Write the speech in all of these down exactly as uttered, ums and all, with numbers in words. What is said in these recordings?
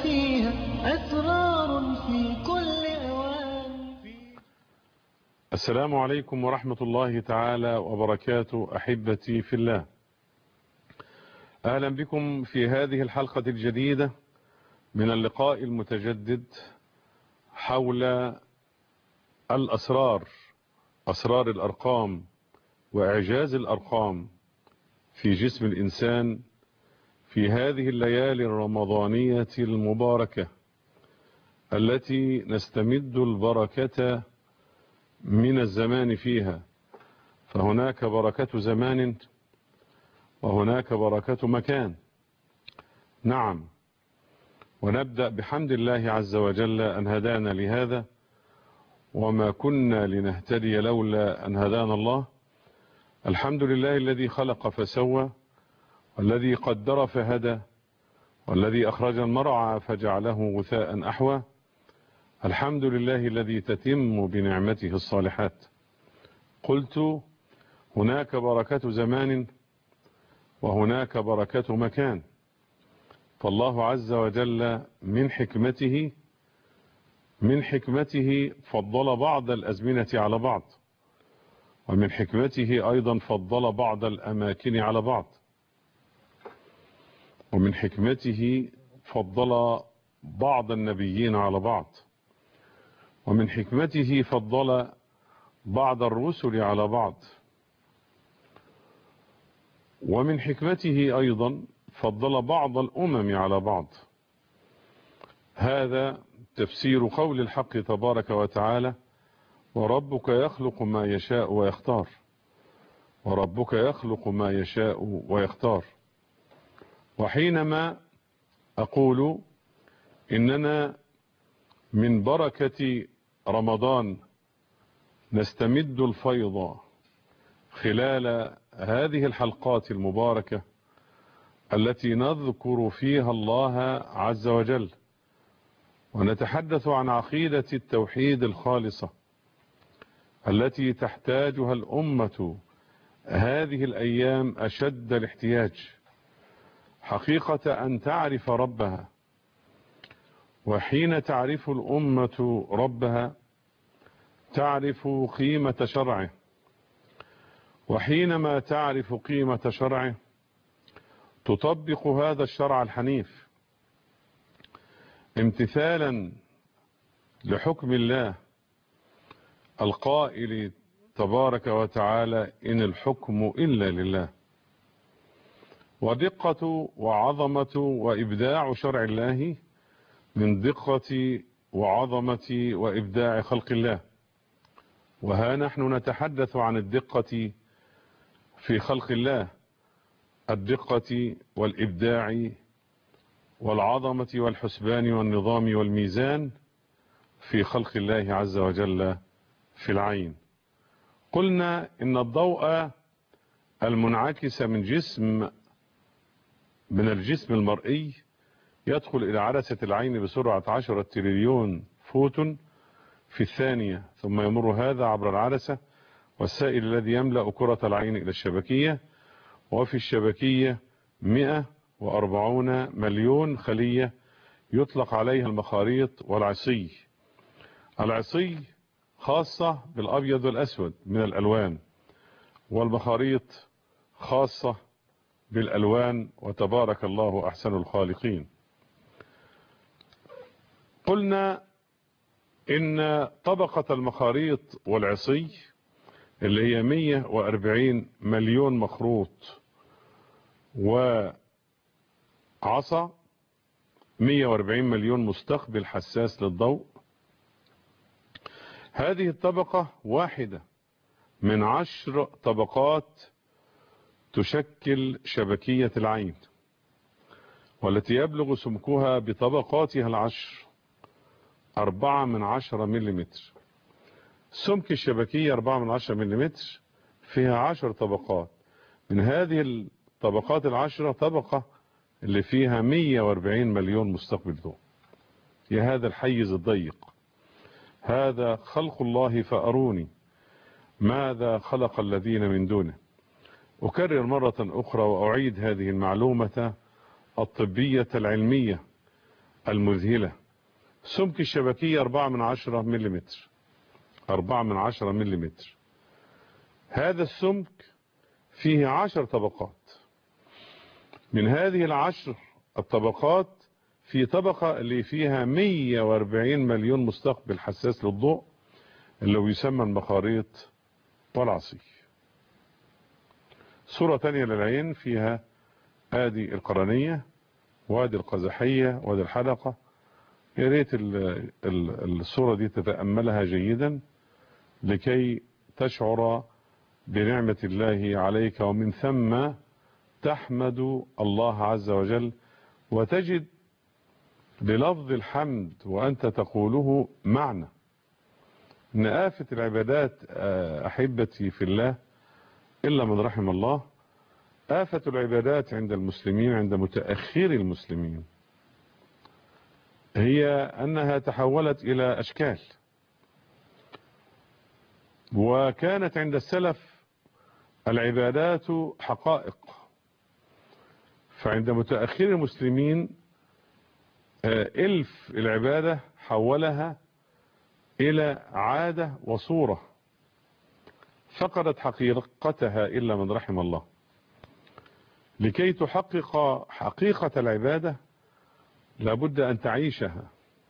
فيها أسرار في كل أوان. السلام عليكم ورحمة الله تعالى وبركاته. أحبتي في الله، أهلا بكم في هذه الحلقة الجديدة من اللقاء المتجدد حول الأسرار، أسرار الأرقام وإعجاز الأرقام في جسم الإنسان في هذه الليالي الرمضانية المباركة التي نستمد البركة من الزمان فيها، فهناك بركة زمان وهناك بركة مكان. نعم، ونبدأ بحمد الله عز وجل أن هدانا لهذا، وما كنا لنهتدي لولا أن هدانا الله. الحمد لله الذي خلق فسوى، والذي قدر فهدى، والذي أخرج المرعى فجعله غثاء أحوى. الحمد لله الذي تتم بنعمته الصالحات. قلت هناك بركة زمان وهناك بركة مكان، فالله عز وجل من حكمته من حكمته فضل بعض الأزمنة على بعض، ومن حكمته أيضا فضل بعض الأماكن على بعض، ومن حكمته فضل بعض النبيين على بعض، ومن حكمته فضل بعض الرسل على بعض، ومن حكمته أيضا فضل بعض الأمم على بعض. هذا تفسير قول الحق تبارك وتعالى: وربك يخلق ما يشاء ويختار. وربك يخلق ما يشاء ويختار. وحينما أقول إننا من بركة رمضان نستمد الفيض خلال هذه الحلقات المباركة التي نذكر فيها الله عز وجل ونتحدث عن عقيدة التوحيد الخالصة التي تحتاجها الأمة هذه الأيام أشد الاحتياج، حقيقة أن تعرف ربها. وحين تعرف الأمة ربها تعرف قيمة شرعه، وحينما تعرف قيمة شرعه تطبق هذا الشرع الحنيف امتثالا لحكم الله القائل تبارك وتعالى: إن الحكم إلا لله. ودقة وعظمة وإبداع شرع الله من دقة وعظمة وإبداع خلق الله. وها نحن نتحدث عن الدقة في خلق الله، الدقة والإبداع والعظمة والحسبان والنظام والميزان في خلق الله عز وجل في العين. قلنا إن الضوء المنعكس من جسم من الجسم المرئي يدخل إلى عدسة العين بسرعة عشرة تريليون فوتون في الثانية، ثم يمر هذا عبر العدسة والسائل الذي يملأ كرة العين إلى الشبكية، وفي الشبكية مئة وأربعون مليون خلية يطلق عليها المخاريط والعصي. العصي خاصة بالأبيض والأسود من الألوان، والمخاريط خاصة بالألوان، وتبارك الله أحسن الخالقين. قلنا إن طبقة المخاريط والعصي اللي هي مئة وأربعين مليون مخروط وعصا، مئة وأربعين مليون مستقبل حساس للضوء، هذه الطبقة واحدة من عشر طبقات تشكل شبكية العين، والتي يبلغ سمكها بطبقاتها العشر أربعة من عشرة مليمتر. سمك الشبكية أربعة من عشرة مليمتر، فيها عشر طبقات. من هذه الطبقات العشرة طبقة اللي فيها مئة وأربعين مليون مستقبل ضوء. يا هذا الحيز الضيق، هذا خلق الله فأروني ماذا خلق الذين من دونه. أكرر مرة أخرى وأعيد هذه المعلومة الطبية العلمية المذهلة. سمك الشبكية أربعة من عشرة مليمتر، أربعة من عشرة مليمتر. هذا السمك فيه عشر طبقات. من هذه العشر الطبقات في طبقة اللي فيها مية وأربعين مليون مستقبل حساس للضوء، اللي هو يسمى المخاريط والعصيف. صورة تانية للعين فيها ادي القرنية وادي القزحية وادي الحلقة. يا ريت الصورة دي تتأملها جيدا لكي تشعر بنعمة الله عليك، ومن ثم تحمد الله عز وجل وتجد للفظ الحمد وأنت تقوله معنى. إن آفة العبادات أحبتي في الله إلا من رحم الله، آفة العبادات عند المسلمين، عند متأخر المسلمين، هي أنها تحولت إلى أشكال. وكانت عند السلف العبادات حقائق، فعند متأخر المسلمين إلف العبادة حولها إلى عادة وصورة، فقدت حقيقتها إلا من رحم الله. لكي تحقق حقيقة العبادة لابد أن تعيشها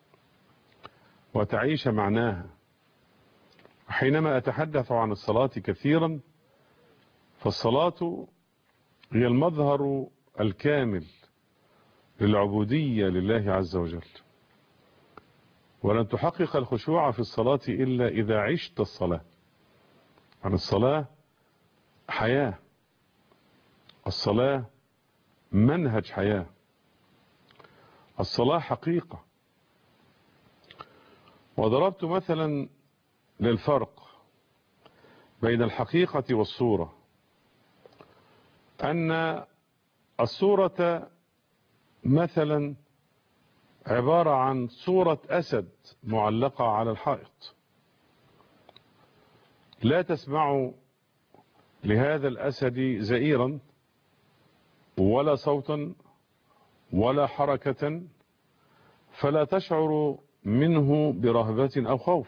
وتعيش معناها. حينما أتحدث عن الصلاة كثيرا، فالصلاة هي المظهر الكامل للعبودية لله عز وجل. ولن تحقق الخشوع في الصلاة إلا إذا عشت الصلاة. عن الصلاة حياة، الصلاة منهج حياة، الصلاة حقيقة. وضربت مثلا للفرق بين الحقيقة والصورة، أن الصورة مثلا عبارة عن صورة أسد معلقة على الحائط، لا تسمع لهذا الأسد زئيرا ولا صوتا ولا حركة، فلا تشعر منه برهبة أو خوف.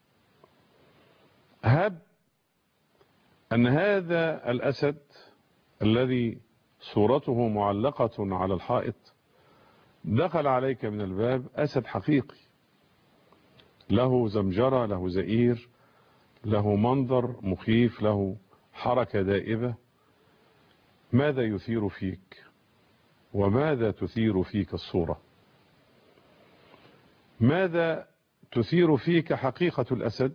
هب أن هذا الأسد الذي صورته معلقة على الحائط دخل عليك من الباب أسد حقيقي، له زمجرة، له زئير، له منظر مخيف، له حركة دائبة. ماذا يثير فيك وماذا تثير فيك الصورة؟ ماذا تثير فيك حقيقة الأسد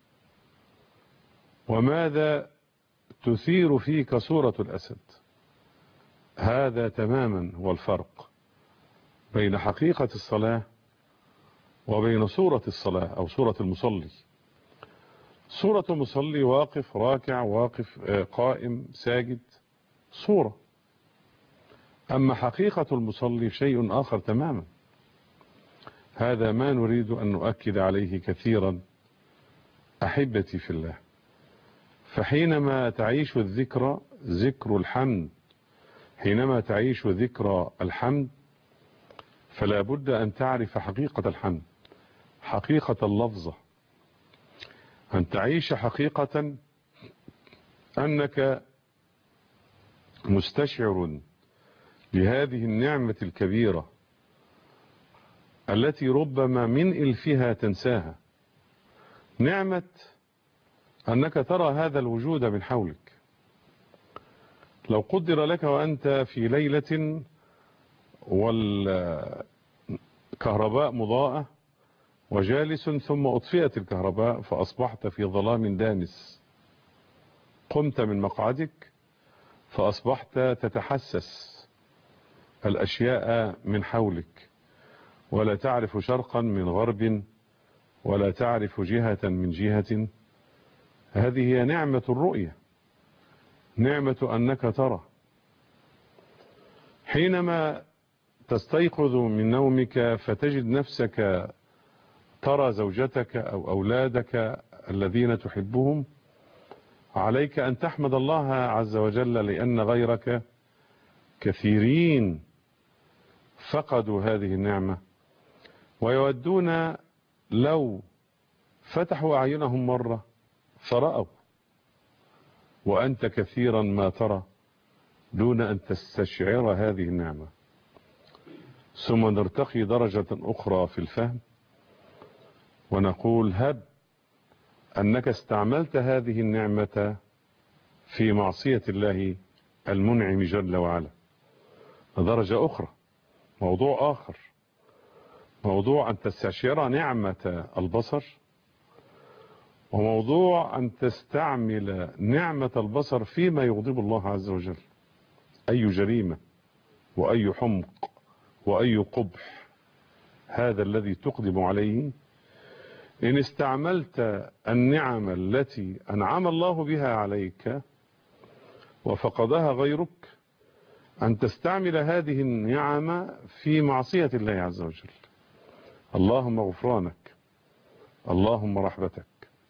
وماذا تثير فيك صورة الأسد؟ هذا تماما هو الفرق بين حقيقة الصلاة وبين صورة الصلاة أو صورة المصلي. صورة المصلي واقف راكع، واقف قائم ساجد، صورة. أما حقيقة المصلي شيء آخر تماما. هذا ما نريد أن نؤكد عليه كثيرا أحبتي في الله. فحينما تعيش الذكر، ذكر الحمد، حينما تعيش ذكر الحمد فلا بد أن تعرف حقيقة الحمد، حقيقة اللفظة، أن تعيش حقيقة أنك مستشعر لهذه النعمة الكبيرة التي ربما من إلفها تنساها. نعمة أنك ترى هذا الوجود من حولك. لو قدر لك وأنت في ليلة والكهرباء مضاءة وجالس ثم أطفئت الكهرباء فأصبحت في ظلام دامس، قمت من مقعدك فأصبحت تتحسس الأشياء من حولك، ولا تعرف شرقا من غرب ولا تعرف جهة من جهة. هذه هي نعمة الرؤية، نعمة أنك ترى. حينما تستيقظ من نومك فتجد نفسك ترى زوجتك أو أولادك الذين تحبهم، عليك أن تحمد الله عز وجل، لأن غيرك كثيرين فقدوا هذه النعمة ويودون لو فتحوا أعينهم مرة فرأوا، وأنت كثيرا ما ترى دون أن تستشعر هذه النعمة. ثم نرتقي درجة أخرى في الفهم ونقول هب أنك استعملت هذه النعمة في معصية الله المنعم جل وعلا. درجة أخرى، موضوع آخر، موضوع أن تستشعر نعمة البصر، وموضوع أن تستعمل نعمة البصر فيما يغضب الله عز وجل. أي جريمة وأي حمق وأي قبح هذا الذي تقدم عليه إن استعملت النعم التي أنعم الله بها عليك وفقدها غيرك، أن تستعمل هذه النعم في معصية الله عز وجل. اللهم غفرانك، اللهم رحمتك.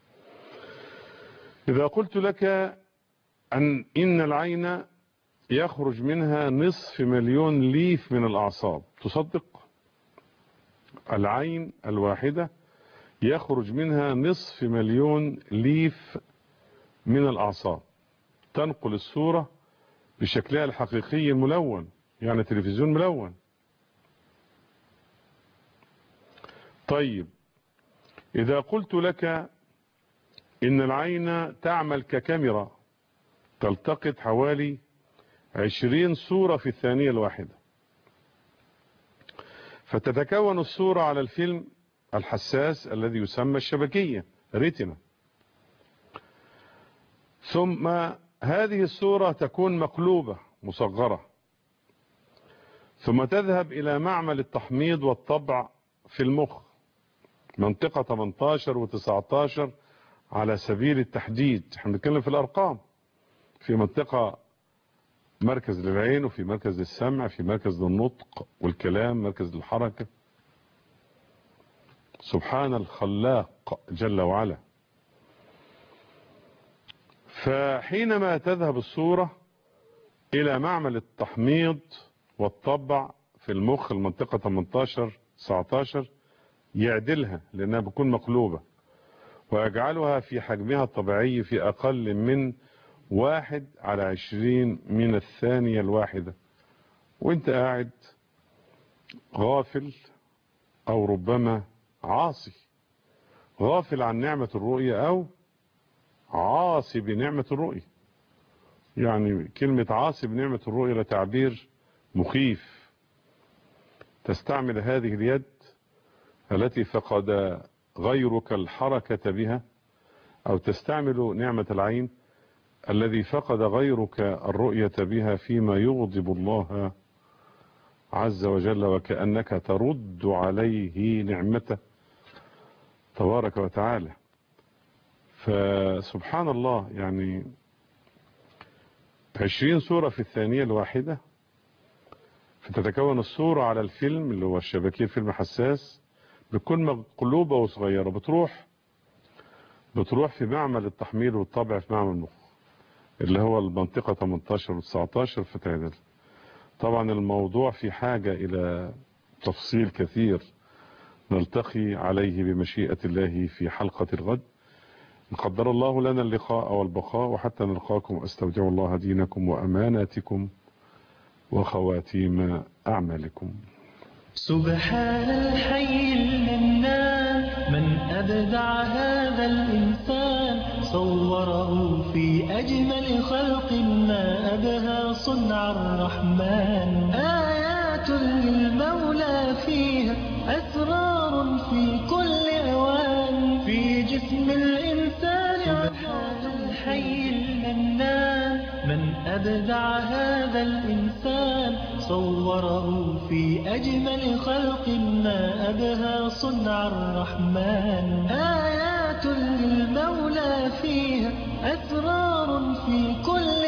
إذا قلت لك أن إن العين يخرج منها نصف مليون ليف من الأعصاب، تصدق؟ العين الواحدة يخرج منها نصف مليون ليف من الأعصاب، تنقل الصورة بشكلها الحقيقي الملون، يعني تلفزيون ملون. طيب إذا قلت لك إن العين تعمل ككاميرا، تلتقط حوالي عشرين صورة في الثانية الواحدة، فتتكون الصورة على الفيلم الحساس الذي يسمى الشبكية ريتنا، ثم هذه الصورة تكون مقلوبة مصغرة، ثم تذهب إلى معمل التحميض والطبع في المخ، منطقة ثمانية عشر وتسعة عشر على سبيل التحديد، احنا بنتكلم في الأرقام، في منطقة مركز للعين، وفي مركز للسمع، في مركز للنطق والكلام، مركز للحركة. سبحان الخلاق جل وعلا. فحينما تذهب الصورة إلى معمل التحميض والطبع في المخ المنطقة ثمانية عشر تسعة عشر يعدلها لأنها بتكون مقلوبة ويجعلها في حجمها الطبيعي في أقل من واحد على عشرين من الثانية الواحدة، وانت قاعد غافل أو ربما عاصي، غافل عن نعمة الرؤية أو عاصي بنعمة الرؤية. يعني كلمة عاصي بنعمة الرؤية لتعبير مخيف. تستعمل هذه اليد التي فقد غيرك الحركة بها، أو تستعمل نعمة العين الذي فقد غيرك الرؤية بها فيما يغضب الله عز وجل، وكأنك ترد عليه نعمته تبارك وتعالى. فسبحان الله، يعني عشرين صورة في الثانية الواحدة، فتتكون الصورة على الفيلم اللي هو الشبكية، فيلم حساس، بتكون مقلوبة وصغيرة، بتروح بتروح في معمل التحميل والطبع في معمل المخ اللي هو المنطقة ثمانية عشر وتسعة عشر في تعدل. طبعا الموضوع في حاجة إلى تفصيل كثير نلتقي عليه بمشيئة الله في حلقة الغد، إن قدر الله لنا اللقاء والبقاء. وحتى نلقاكم أستودع الله دينكم وأماناتكم وخواتيم أعمالكم. سبحان الحي المنان، من أبدع هذا الإنسان، صوره في أجمل خلق ما أبهى صنع الرحمن. آيات للمولى فيها، أسرار في كل أوان، في جسم الإنسان. سبحان الحي المنان، من أبدع هذا الإنسان، صوره في أجمل خلق ما أبهى صنع الرحمن. آيات للمولى فيها، أسرار في كل